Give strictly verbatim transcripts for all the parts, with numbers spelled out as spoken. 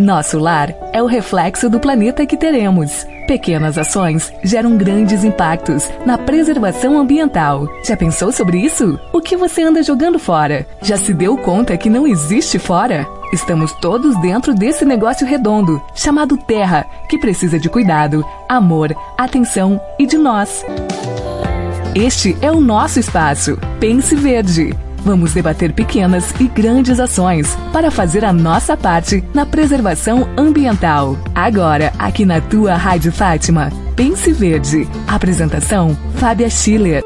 Nosso lar é o reflexo do planeta que teremos. Pequenas ações geram grandes impactos na preservação ambiental. Já pensou sobre isso? O que você anda jogando fora? Já se deu conta que não existe fora? Estamos todos dentro desse negócio redondo, chamado Terra, que precisa de cuidado, amor, atenção e de nós. Este é o nosso espaço. Pense Verde. Vamos debater pequenas e grandes ações para fazer a nossa parte na preservação ambiental. Agora, aqui na tua Rádio Fátima, Pense Verde. Apresentação, Fábia Schiller.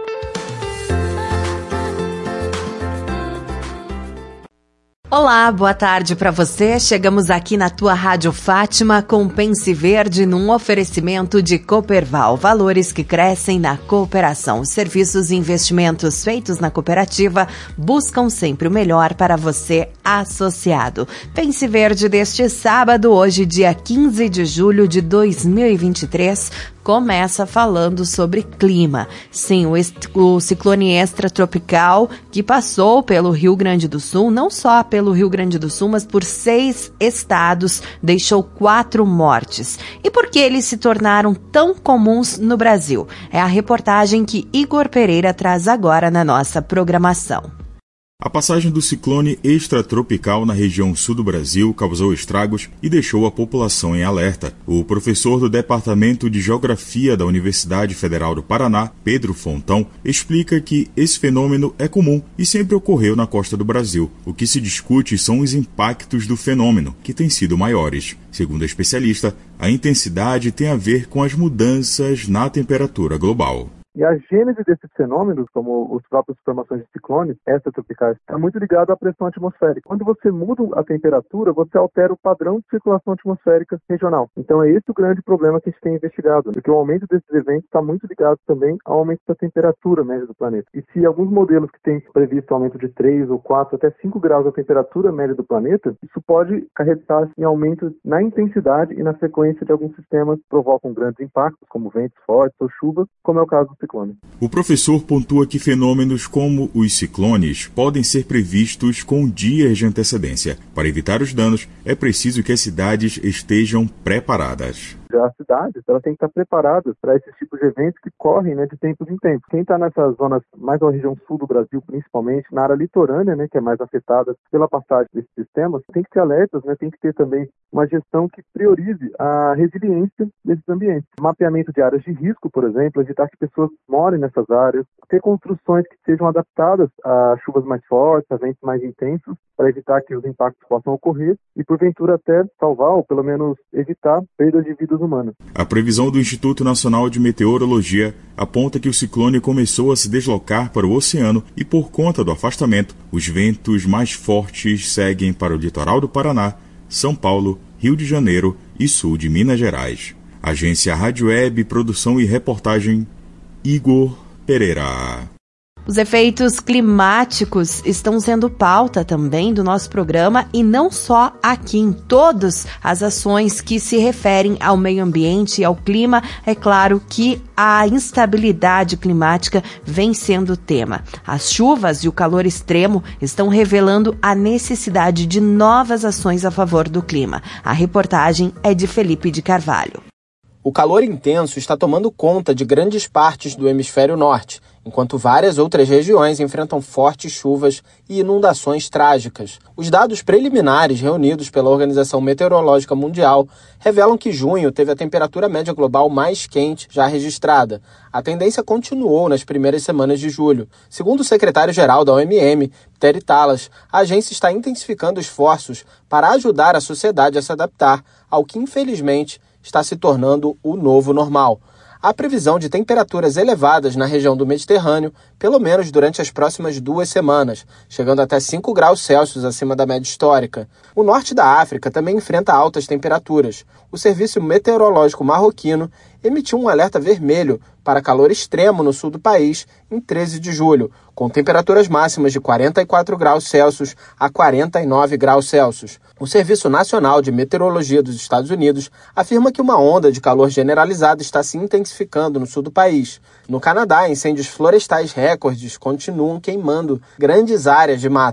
Olá, boa tarde para você. Chegamos aqui na tua Rádio Fátima com Pense Verde num oferecimento de Cooperval. Valores que crescem na cooperação. Os serviços e investimentos feitos na cooperativa buscam sempre o melhor para você, associado. Pense Verde deste sábado, hoje dia quinze de julho de dois mil e vinte e três, começa falando sobre clima. Sim, o, est- o ciclone extratropical que passou pelo Rio Grande do Sul, não só pelo Rio Grande do Sul, mas por seis estados, deixou quatro mortes. E por que eles se tornaram tão comuns no Brasil? É a reportagem que Igor Pereira traz agora na nossa programação. A passagem do ciclone extratropical na região sul do Brasil causou estragos e deixou a população em alerta. O professor do Departamento de Geografia da Universidade Federal do Paraná, Pedro Fontão, explica que esse fenômeno é comum e sempre ocorreu na costa do Brasil. O que se discute são os impactos do fenômeno, que têm sido maiores. Segundo a especialista, a intensidade tem a ver com as mudanças na temperatura global. E a gênese desses fenômenos, como os próprios formações de ciclones extratropicais, está muito ligado à pressão atmosférica. Quando você muda a temperatura, você altera o padrão de circulação atmosférica regional. Então é esse o grande problema que a gente tem investigado, porque o aumento desses eventos está muito ligado também ao aumento da temperatura média do planeta. E se alguns modelos que têm previsto aumento de três ou quatro até cinco graus da temperatura média do planeta, isso pode acarretar em aumento na intensidade e na frequência de alguns sistemas que provocam grandes impactos, como ventos fortes ou chuvas, como é o caso do ciclone. O professor pontua que fenômenos como os ciclones podem ser previstos com dias de antecedência. Para evitar os danos, é preciso que as cidades estejam preparadas. As cidades elas têm que estar preparadas para esses tipos de eventos que correm, né, de tempos em tempos. Quem está nessas zonas, mais na região sul do Brasil, principalmente, na área litorânea, né, que é mais afetada pela passagem desses sistemas, tem que ter alertas, né, tem que ter também uma gestão que priorize a resiliência desses ambientes. Mapeamento de áreas de risco, por exemplo, evitar que pessoas morem nessas áreas, ter construções que sejam adaptadas a chuvas mais fortes, a ventos mais intensos, para evitar que os impactos possam ocorrer e, porventura, até salvar ou, pelo menos, evitar perdas de vidas humanas. A previsão do Instituto Nacional de Meteorologia aponta que o ciclone começou a se deslocar para o oceano e, por conta do afastamento, os ventos mais fortes seguem para o litoral do Paraná, São Paulo, Rio de Janeiro e sul de Minas Gerais. Agência Rádio Web, produção e reportagem, Igor Pereira. Os efeitos climáticos estão sendo pauta também do nosso programa e não só aqui, em todas as ações que se referem ao meio ambiente e ao clima. É claro que a instabilidade climática vem sendo tema. As chuvas e o calor extremo estão revelando a necessidade de novas ações a favor do clima. A reportagem é de Felipe de Carvalho. O calor intenso está tomando conta de grandes partes do hemisfério norte, enquanto várias outras regiões enfrentam fortes chuvas e inundações trágicas. Os dados preliminares reunidos pela Organização Meteorológica Mundial revelam que junho teve a temperatura média global mais quente já registrada. A tendência continuou nas primeiras semanas de julho. Segundo o secretário-geral da O M M, Terry Talas, a agência está intensificando esforços para ajudar a sociedade a se adaptar ao que, infelizmente, está se tornando o novo normal. Há previsão de temperaturas elevadas na região do Mediterrâneo, pelo menos durante as próximas duas semanas, chegando até cinco graus Celsius acima da média histórica. O norte da África também enfrenta altas temperaturas. O Serviço Meteorológico Marroquino emitiu um alerta vermelho para calor extremo no sul do país em treze de julho, com temperaturas máximas de quarenta e quatro graus Celsius a quarenta e nove graus Celsius. O Serviço Nacional de Meteorologia dos Estados Unidos afirma que uma onda de calor generalizada está se intensificando no sul do país. No Canadá, incêndios florestais recordes continuam queimando grandes áreas de mata.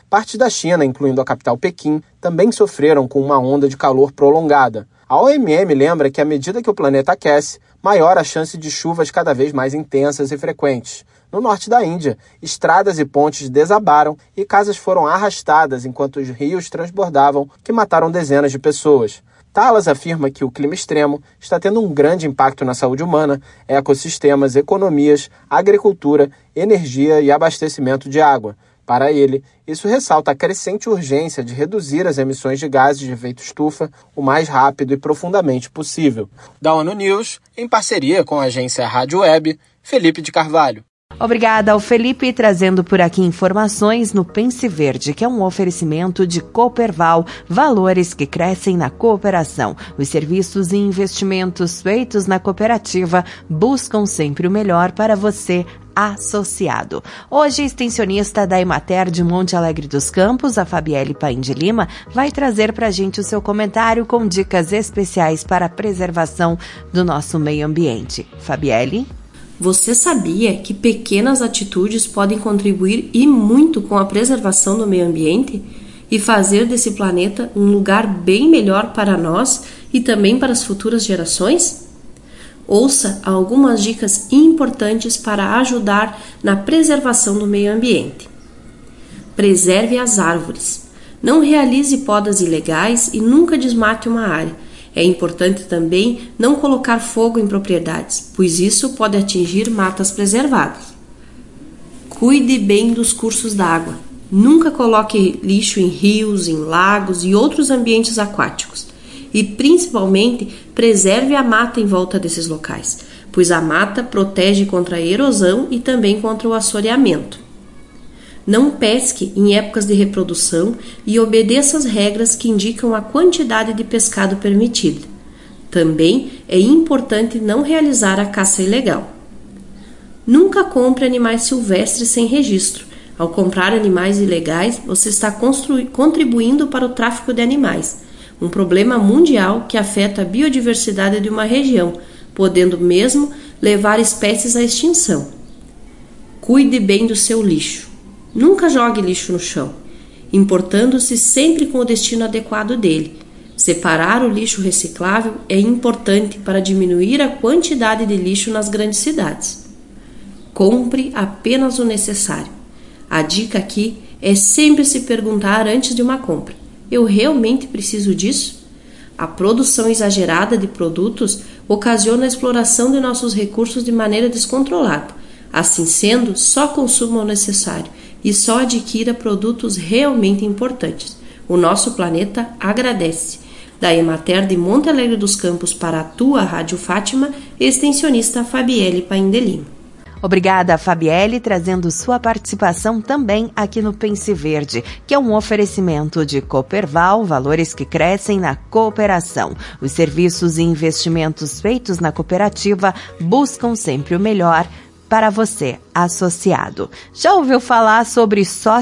Partes da China, incluindo a capital Pequim, também sofreram com uma onda de calor prolongada. A O M M lembra que à medida que o planeta aquece, maior a chance de chuvas cada vez mais intensas e frequentes. No norte da Índia, estradas e pontes desabaram e casas foram arrastadas enquanto os rios transbordavam, que mataram dezenas de pessoas. Talas afirma que o clima extremo está tendo um grande impacto na saúde humana, ecossistemas, economias, agricultura, energia e abastecimento de água. Para ele, isso ressalta a crescente urgência de reduzir as emissões de gases de efeito estufa o mais rápido e profundamente possível. Da ONU News, em parceria com a agência Rádio Web, Felipe de Carvalho. Obrigada ao Felipe, trazendo por aqui informações no Pense Verde, que é um oferecimento de Cooperval, valores que crescem na cooperação. Os serviços e investimentos feitos na cooperativa buscam sempre o melhor para você, associado. Hoje, a extensionista da Emater de Monte Alegre dos Campos, a Fabielle Paim de Lima, vai trazer para a gente o seu comentário com dicas especiais para a preservação do nosso meio ambiente. Fabielle? Você sabia que pequenas atitudes podem contribuir e muito com a preservação do meio ambiente e fazer desse planeta um lugar bem melhor para nós e também para as futuras gerações? Ouça algumas dicas importantes para ajudar na preservação do meio ambiente. Preserve as árvores. Não realize podas ilegais e nunca desmate uma área. É importante também não colocar fogo em propriedades, pois isso pode atingir matas preservadas. Cuide bem dos cursos d'água. Nunca coloque lixo em rios, em lagos e outros ambientes aquáticos. E, principalmente, preserve a mata em volta desses locais, pois a mata protege contra a erosão e também contra o assoreamento. Não pesque em épocas de reprodução e obedeça as regras que indicam a quantidade de pescado permitida. Também é importante não realizar a caça ilegal. Nunca compre animais silvestres sem registro. Ao comprar animais ilegais, você está contribuindo para o tráfico de animais, um problema mundial que afeta a biodiversidade de uma região, podendo mesmo levar espécies à extinção. Cuide bem do seu lixo. Nunca jogue lixo no chão, importando-se sempre com o destino adequado dele. Separar o lixo reciclável é importante para diminuir a quantidade de lixo nas grandes cidades. Compre apenas o necessário. A dica aqui é sempre se perguntar antes de uma compra: eu realmente preciso disso? A produção exagerada de produtos ocasiona a exploração de nossos recursos de maneira descontrolada. Assim sendo, só consuma o necessário e só adquira produtos realmente importantes. O nosso planeta agradece. Da Emater de Monte Alegre dos Campos para a tua Rádio Fátima, extensionista Fabielle Paim de Lima. Obrigada, Fabielle, trazendo sua participação também aqui no Pense Verde, que é um oferecimento de Cooperval, valores que crescem na cooperação. Os serviços e investimentos feitos na cooperativa buscam sempre o melhor para você, associado. Já ouviu falar sobre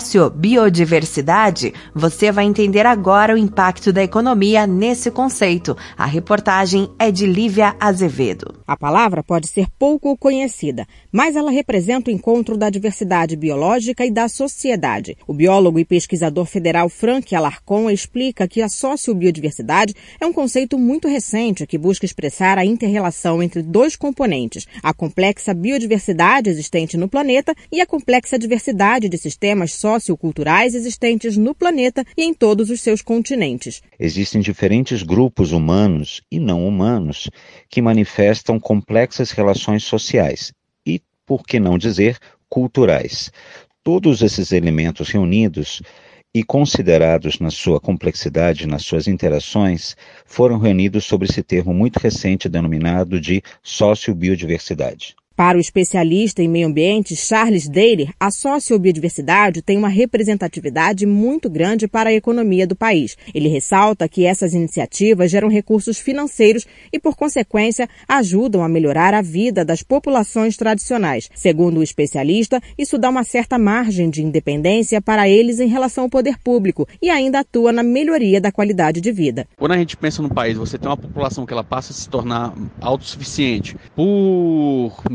sociobiodiversidade? Você vai entender agora o impacto da economia nesse conceito. A reportagem é de Lívia Azevedo. A palavra pode ser pouco conhecida, mas ela representa o encontro da diversidade biológica e da sociedade. O biólogo e pesquisador federal Frank Alarcon explica que a sociobiodiversidade é um conceito muito recente que busca expressar a inter-relação entre dois componentes, a complexa biodiversidade existente no planeta e a complexa diversidade de sistemas socioculturais existentes no planeta e em todos os seus continentes. Existem diferentes grupos humanos e não humanos que manifestam complexas relações sociais e, por que não dizer, culturais. Todos esses elementos reunidos e considerados na sua complexidade, nas suas interações, foram reunidos sobre esse termo muito recente denominado de sociobiodiversidade. Para o especialista em meio ambiente Charles Daly, a sociobiodiversidade tem uma representatividade muito grande para a economia do país. Ele ressalta que essas iniciativas geram recursos financeiros e, por consequência, ajudam a melhorar a vida das populações tradicionais. Segundo o especialista, isso dá uma certa margem de independência para eles em relação ao poder público e ainda atua na melhoria da qualidade de vida. Quando a gente pensa no país, você tem uma população que ela passa a se tornar autossuficiente por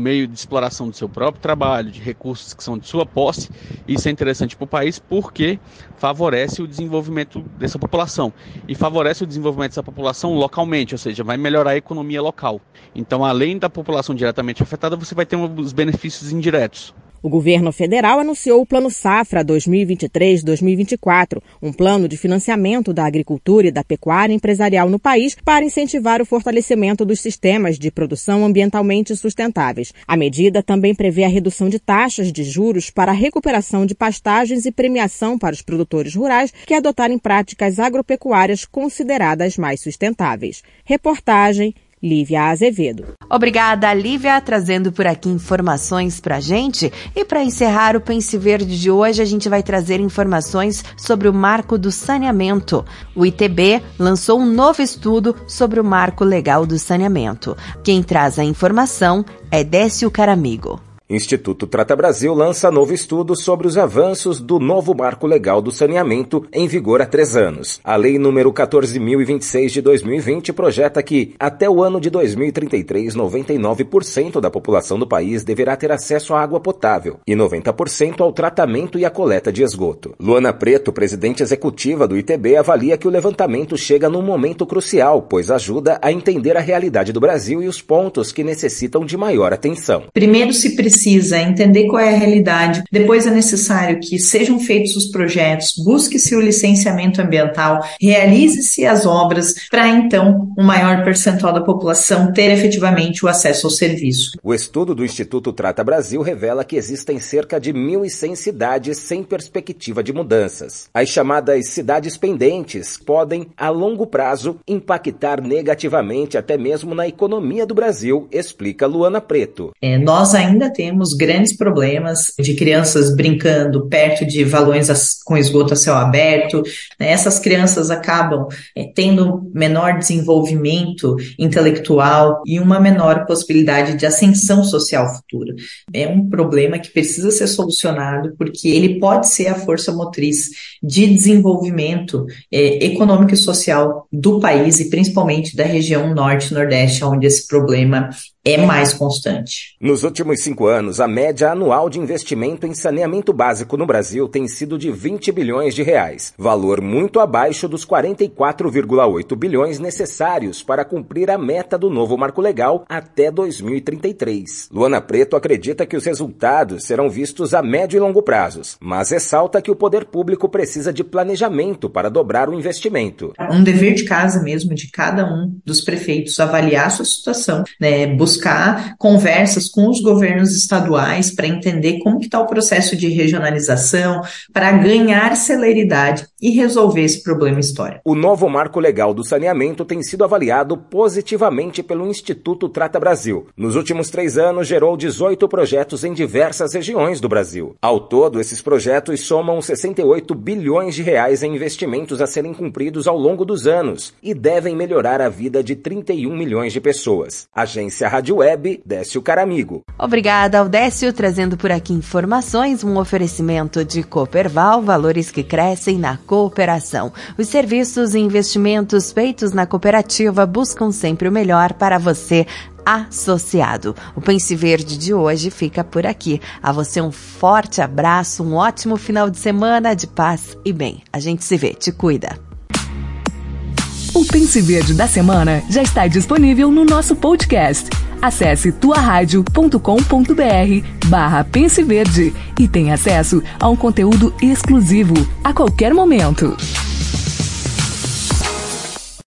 meio de exploração do seu próprio trabalho, de recursos que são de sua posse. Isso é interessante para o país porque favorece o desenvolvimento dessa população e favorece o desenvolvimento dessa população localmente, ou seja, vai melhorar a economia local. Então, além da população diretamente afetada, você vai ter os benefícios indiretos. O governo federal anunciou o Plano Safra dois mil e vinte e três a dois mil e vinte e quatro, um plano de financiamento da agricultura e da pecuária empresarial no país para incentivar o fortalecimento dos sistemas de produção ambientalmente sustentáveis. A medida também prevê a redução de taxas de juros para a recuperação de pastagens e premiação para os produtores rurais que adotarem práticas agropecuárias consideradas mais sustentáveis. Reportagem Lívia Azevedo. Obrigada, Lívia, trazendo por aqui informações pra gente. E para encerrar o Pense Verde de hoje, a gente vai trazer informações sobre o marco do saneamento. O I T B lançou um novo estudo sobre o marco legal do saneamento. Quem traz a informação é Décio Caramigo. Instituto Trata Brasil lança novo estudo sobre os avanços do novo marco legal do saneamento em vigor há três anos. A lei número quatorze mil e vinte e seis de dois mil e vinte projeta que, até o ano de dois mil e trinta e três, noventa e nove por cento da população do país deverá ter acesso à água potável e noventa por cento ao tratamento e à coleta de esgoto. Luana Preto, presidente executiva do I T B, avalia que o levantamento chega num momento crucial, pois ajuda a entender a realidade do Brasil e os pontos que necessitam de maior atenção. Primeiro se precisa precisa entender qual é a realidade, depois é necessário que sejam feitos os projetos, busque-se o licenciamento ambiental, realize-se as obras para então um maior percentual da população ter efetivamente o acesso ao serviço. O estudo do Instituto Trata Brasil revela que existem cerca de mil e cem cidades sem perspectiva de mudanças. As chamadas cidades pendentes podem, a longo prazo, impactar negativamente até mesmo na economia do Brasil, explica Luana Preto. É, nós ainda temos Temos grandes problemas de crianças brincando perto de valões com esgoto a céu aberto. Essas crianças acabam é, tendo menor desenvolvimento intelectual e uma menor possibilidade de ascensão social futura. É um problema que precisa ser solucionado porque ele pode ser a força motriz de desenvolvimento é, econômico e social do país e principalmente da região norte e nordeste, onde esse problema é mais constante. Nos últimos cinco anos, a média anual de investimento em saneamento básico no Brasil tem sido de vinte bilhões de reais, valor muito abaixo dos quarenta e quatro vírgula oito bilhões necessários para cumprir a meta do novo marco legal até dois mil e trinta e três. Luana Preto acredita que os resultados serão vistos a médio e longo prazos, mas ressalta que o poder público precisa de planejamento para dobrar o investimento. Um dever de casa mesmo de cada um dos prefeitos avaliar a sua situação, né, buscar conversas com os governos estaduais para entender como que está o processo de regionalização, para ganhar celeridade e resolver esse problema histórico. O novo marco legal do saneamento tem sido avaliado positivamente pelo Instituto Trata Brasil. Nos últimos três anos, gerou dezoito projetos em diversas regiões do Brasil. Ao todo, esses projetos somam sessenta e oito bilhões de reais em investimentos a serem cumpridos ao longo dos anos e devem melhorar a vida de trinta e um milhões de pessoas. Agência Rádio Web, Décio Caramigo. Obrigada ao Décio, trazendo por aqui informações, um oferecimento de Cooperval, valores que crescem na cooperação. Os serviços e investimentos feitos na cooperativa buscam sempre o melhor para você, associado. O Pense Verde de hoje fica por aqui. A você um forte abraço, um ótimo final de semana de paz e bem. A gente se vê, te cuida. O Pense Verde da semana já está disponível no nosso podcast. Acesse tuaradio.com.br barra Pense Verde e tenha acesso a um conteúdo exclusivo a qualquer momento.